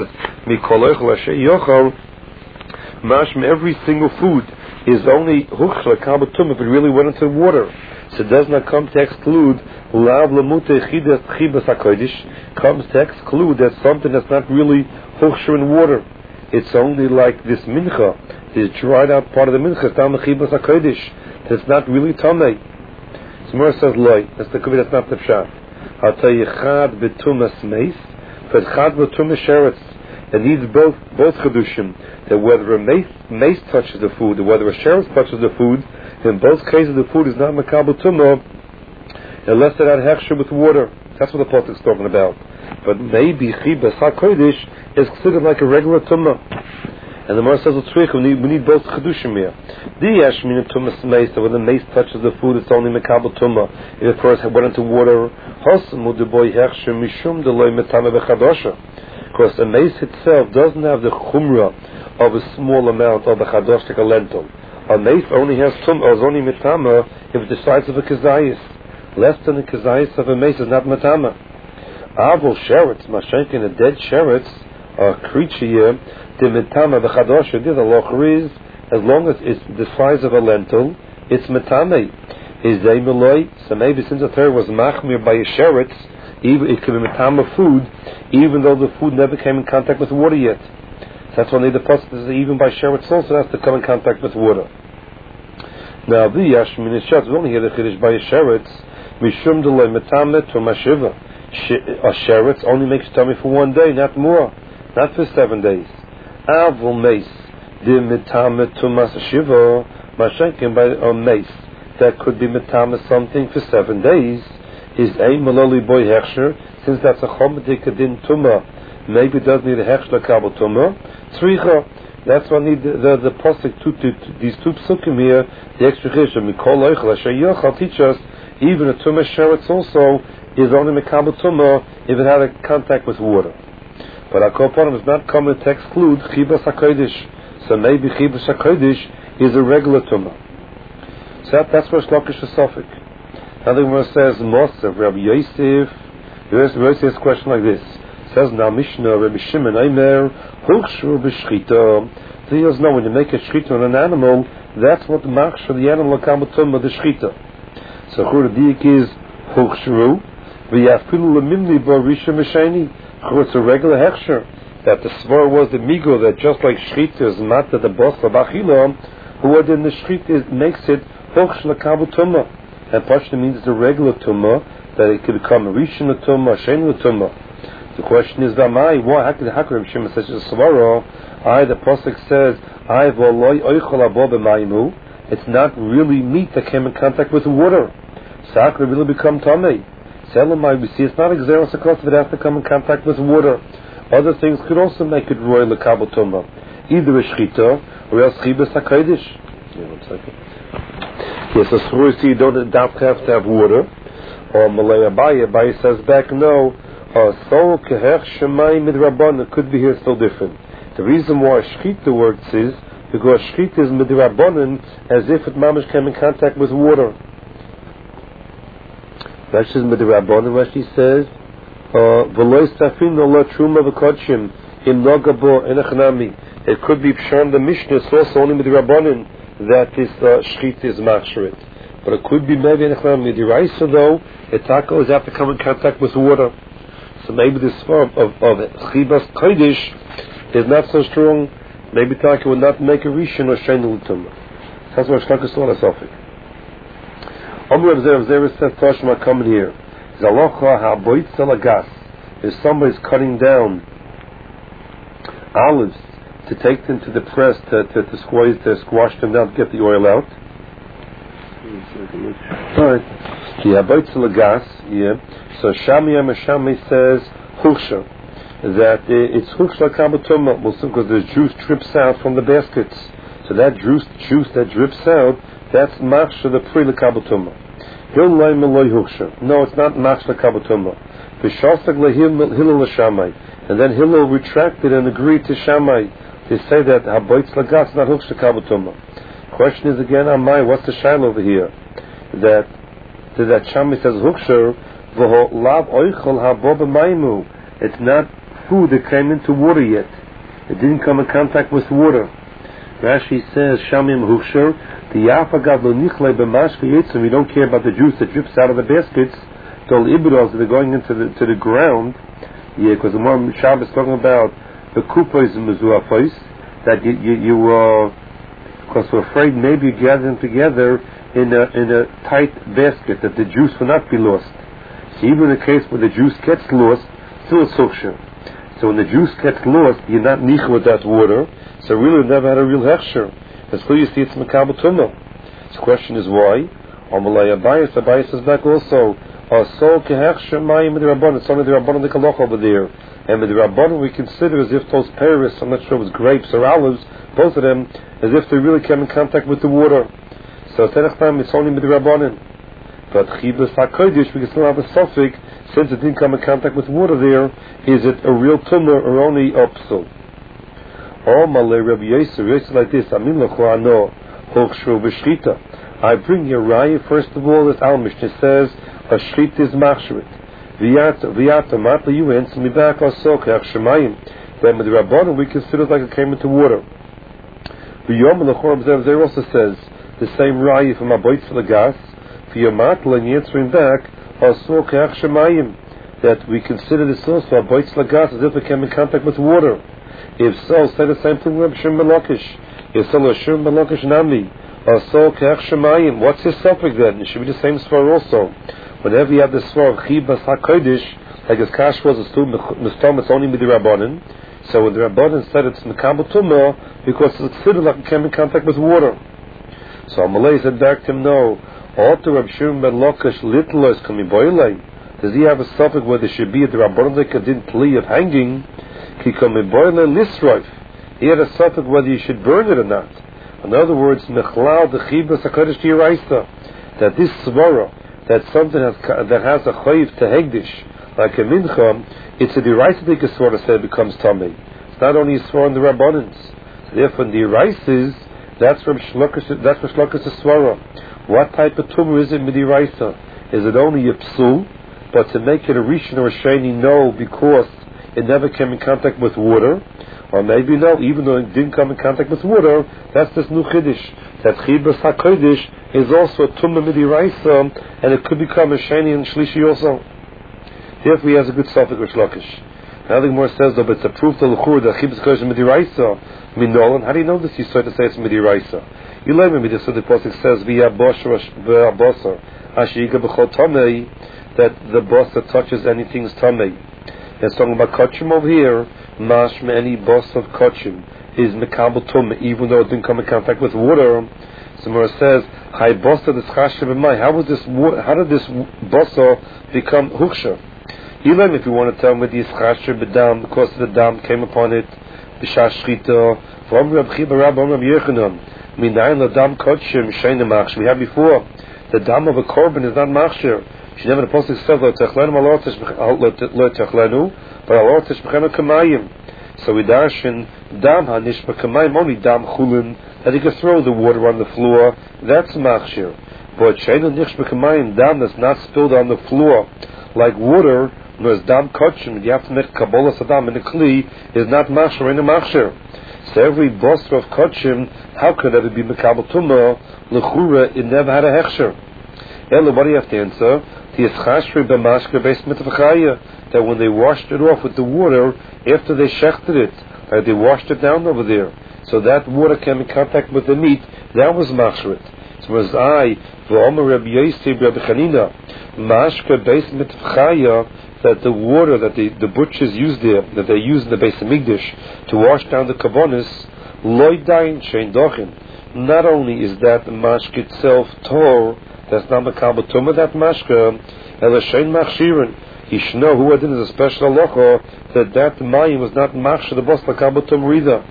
Mashma, every single food is only huchla kabatum if it really went into water. So it does not come to exclude lav lamute chibas hakodesh. Comes to exclude that something that's not really huchla in water. It's only like this mincha, this dried out part of the mincha, tam chibas hakodesh. That's not really tamei. Smur says loy. That's the kubi. That's not the pshat. I'll tell you chad betumas meis, but chad betumas sheretz. It needs both chedushim. That whether a mace touches the food or whether a sheretz touches the food, in both cases the food is not makabel tumah unless it had hechsher with water. That's what the pasuk is talking about. But maybe chibas hakodesh is considered like a regular tumah. And the Gemara says we need both chedushim here. The yashmin tumas mace, when the mace touches the food, it's only makabel tumah. If it first went into water, hosamu deboy hechsher mishum deloy metame bechadosha. Because the mace itself doesn't have the chumrah of a small amount of a chadosh, like a lentil. A mace only has tumah, is only metama if it's the size of a kazayis. Less than the kazayis of a mace is not metama. Avol sheretz, mashenkin, a dead sheretz, a creature here, the metama, the chadosh, the locher is, as long as it's the size of a lentil, it's metame. Is they meloy? So maybe since the Torah was machmir by a sheretz, even it could be metama food, even though the food never came in contact with water yet. So that's why the pasuk says even by sheretz also has to come in contact with water. Now the yashmin is we only hear the chiddush by a sheretz mishum delay metama to mashiva. A sheretz only makes tummy for 1 day, not more, not for 7 days. Avul mace the metama to mashiva mashenkin by a mace that could be metama something for 7 days. Is a maloli boy hechsher, since that's a chomedik din tumah, maybe it does need a hechsher kabel tumah. Tzricha, that's why I need the pasuk these two psukim here, the extra chishah mikol oichel asher yochal teach us even a tumah sheretz also is only mikabel tumah if it had a contact with water. But our kopanim is not coming to exclude chibas hakodesh, so maybe chibas hakodesh is a regular tumah. So that's where shlokish is sofik. Now the Gemara says, Mosav, Rabbi Yosef, Rabbi Yosef asks a question like this. It says, now Mishnah, Rabbi Shimon, Aimer, Hulchshur b'shchita. So he does know when you make a shchita on an animal, that's what marks for the animal, Kamutum, the shchita. So Chur Dik is Hulchshuru, V'yafilu l'mimni bo Rishon Mesheni. It's a regular hechsher, that the svar was the migo, that just like shchita is matta the boss of Achila, who in the shchita makes it Hulchshur l'Kamutum. And Pashta means it's a regular tumah, that it could become a rishon tumah, a shein tumah. The question is, why? How could Rabbi Shimon such a svara? The pasuk says, it's not really meat that came in contact with water. So how could it really become tamei? We see it's not exeris across if it has to come in contact with water. Other things could also make it royal lekabel tumah, either a shchita or else chibas hakodesh. One second. Yes, so you don't have to have water. Or Malay Abaye says back, no. So kehech shemai midrabban, it could be here still different. The reason why shchita works is because shchita is midrabbanan, as if it mamash came in contact with water. Rashi says midrabbanan. Rashi says v'lo istafin lo truma v'kodshim im nogabo enachnami. It could be pshan the Mishnah. It's also only midrabbanan that this shchita is machsherit. But it could be maybe in a midiraisa though, a taco is have to come in contact with water. So maybe this form of chibas kodesh is not so strong. Maybe taco would not make a rishon or shein l'tumah. That's why Shlok is on a sofik. Omer Rav Zera says Toshma coming here. Zalocha ha'boitz alagas. If somebody's cutting down olives to take them to the press to squash them down to get the oil out. Alright. Yeah, boitz lagas. Yeah. So Shami says huksha, that it's huksha kamatoma, because the juice drips out from the baskets. So that juice that drips out, that's machsha the pri lekabatuma. No, it's not machsha kabatuma. V'shasag lehillel l'shamai, and then Hillel retracted and agreed to Shammai. They say that haboitz lagas not huksha kabatuma. Question is again, Amai, what's the shail over here? That Shammai says huksha v'ho lav oichol habo b'maimu. It's not food that came into water yet. It didn't come in contact with water. Rashi says, Shamim Huksher, the Yafagad lo nichle b'mashke yitzim, we don't care about the juice that drips out of the baskets, tol ibros that are going into the ground. Yeah, because the more Shabbos is talking about the kupos and mezuafos, that you because we're afraid maybe you gather them together in a tight basket, that the juice will not be lost. So even in the case where the juice gets lost, still it's Huksher. So when the juice gets lost, you're not niche with that water, so really never had a real hechsher. That's why you see it's Makabel Tumah. The question is why? Amalei Abayis is back also. So kehechsher mayim with the Rabbanon. It's only the Rabbanon the Kaloch over there. And with the Rabbanon we consider as if those pears, I'm not sure if it was grapes or olives, both of them, as if they really came in contact with the water. So it's only with the Rabbanon. But Chibas HaKodesh, we can still have a suffix, since it didn't come in contact with water there, is it a real tumor or only a psul? Oh, Malay Rabbi Yosef like this, Amin L'Choano, Hochshru B'Shchita. I bring here Raya, first of all, this Al-Mishnah says, a Shchita is Machshavit. V'yata, Matla, you answer me back, Asok, Shemayim. Then with the Rabbanon, we consider it like it came into water. V'yom L'Chor there also says, the same Raya from Aboitz L'Gas, V'yamatla, and answering back, Asok, Shemayim. That we consider this also, Aboitz L'Gas, as if it came in contact with water. If so, say the same thing with Shem Melokish. If so, Shem Melokish Nami. So, Keach Shemayim. What's his suffix then? It should be the same svar also. Whenever you have the svar of Chibas HaKodesh, like his Kash was a student, Mistom, it's only with the Rabbanon. So when the Rabbanon said it's Mekabel Tumah, because it's considered like it came in contact with water. So Amalei said back to him, no. Alter Reb Shem Melokish Litlos Kami Boilei. Does he have a suffix where there should be the Rabbanon like a din plea of hanging? He had a suffix whether you should burn it or not. In other words, that this svara, that something that has a chayiv to hegdish, like a mincha, it's a derisive svara that it becomes tamei. It's not only a svara in the Rabbanans. So therefore, in the derisives, that's from Shlokas svara. What type of tumor is it midiraisa? Is it only a psul, but to make it a rishon or a sheni, no, because it never came in contact with water, or maybe no, even though it didn't come in contact with water, that's this new chiddush. That Chibas HaKodesh is also a tumah midiraisa, and it could become a sheni and shlishi also. Therefore, he has a good suffix with Shlokish. Now the Gemara says, though, but it's a proof to l'chur that Chibas HaKodesh is midiraisa. Minolan, how do you know this? You start to say it's midiraisa. You learn me this, so the pasuk says, v'ya bosher ashiga b'chol tamei, that the boss that touches anything is tamei. It's talking about kachim over here. Mashma, any boss of kachim is mekabel tumah, even though it didn't come in contact with water. Samara says, "Hay bossa this chashav b'may." How did this bossa become huksha? Even if you want to tell me this chashav b'dam, because the dam came upon it, b'shas shchita. From Reb Chiba Rab Reb Yechanan, minayin ladam kachim sheina machshir. We had before the dam of a korban is not machshir. She never the pasuk says lo techlenu but lo tishbechenu kamayim. So we dash in dam hanishba kamayim, only dam chulin, that you can throw the water on the floor. That's machshir. But sheinu nishba kamayim, dam that's not spilled on the floor like water, nor is dam kachim. You have to make kabbalah sadam in the kli is not machshir in the machshir. So every boster of kachim, how could it be mekabel tumah? Lechura, it never had a hechsher. Ella, what do you have to answer? That when they washed it off with the water, after they shechted it, they washed it down over there, so that water came in contact with the meat, that was machsheret. So as that the water that the butchers used there, that they used in the Beis Hamikdash to wash down the kabbonis, loydain shein dochin. Not only is that the mashke itself tor, that's not mekabel tumah, that mashke, ela shein machshirin. Yishno who had in a special halacha that mayim was not machshir the boss mekabel tumah either.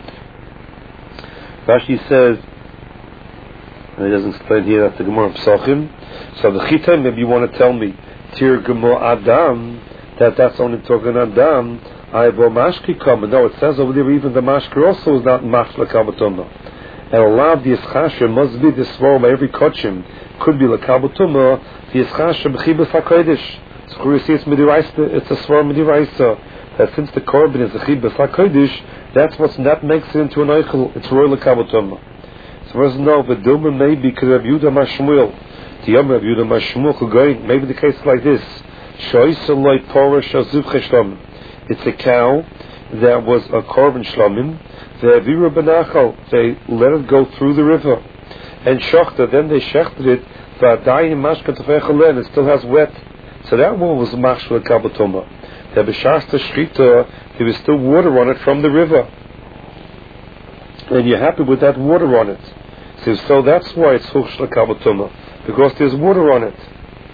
Rashi says, and he doesn't explain here that the Gemara Pesachim. So the chitain, maybe you want to tell me Tir Gemor Adam, that's only talking Adam. I bo mashki come. No, it says over there even the mashki also is not machshir mekabel tumah. And a lot of the Yischasha must be the svar by every kachim. Could be l'kabel tumah. The Yischasha b'chibas hakodesh. So you see, it's midiraisa. It's a svar midiraisa. that since the korban is a chibas hakodesh, that makes it into an eichel. It's royal kabbalah. So we know v'dilma maybe could Rabbi Yehuda Mashmuel. The Yom Rabbi Yehuda Mashmuel could go in. Maybe the case is like this: Shoysaloi Porish Azuvche Shlomim. It's a cow that was a korban shlomim. Ve'aviru benachal. They let it go through the river, and shochta. Then they shechted it. V'adayim mashkat v'echalen. It still has wet. So that one was mashul kabbatoma. The b'shasta shrita. There was still water on it from the river, and you're happy with that water on it. So that's why it's hushla kabbatoma, because there's water on it.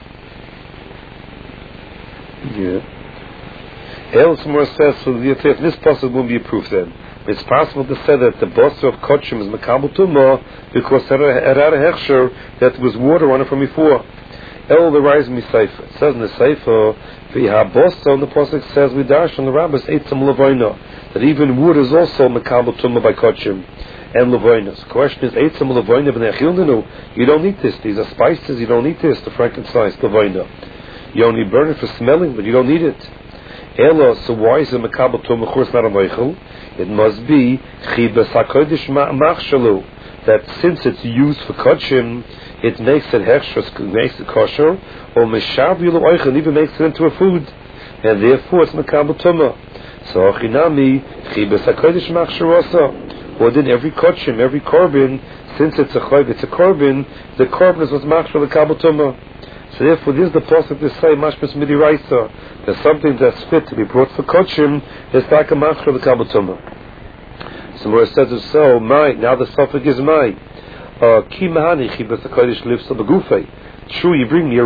Yeah. Elsmore says, so if this possible won't be a proof then. It's possible to say that the boss of Kochim is Makabal Tumah because it had a hechsher that there was water on it from before. El the rise Misaifa. It says in the Seifa, V'habosa, and the Pasuk says, we dash on the rabbis, Eitzam Levoina, that even wood is also Makabal Tumah by Kochim and Levoina. So the question is, Eitzam Levoina v'nechilnenu, you don't need this. These are spices, you don't need this, the frankincense, Levoina. You only burn it for smelling, but you don't need it. Ela, so why is it Makabal Tumah, of course not a Meichel? It must be Chibas HaKodesh Machshalu, that since it's used for Kodshim, it makes it hechsher, makes it kosher, or Meshavilu Oichel, even makes it into a food, and therefore it's Makabal Tumah. So Achinami, Chibas HaKodesh Machsharosa, or then every Kodshim, every Korban, since it's a Chayv, it's a Korban, the Korban is what's Machshal Makabal Tumah. So therefore, this is the pasuk to say mashmas midiraisa. There's something that's fit to be brought for kochim. It's like a machshel v'kabel tumah. So where it says so, my now the suffix is my. Ki mahani chibas hakodesh lives to begufei. True, you bring me a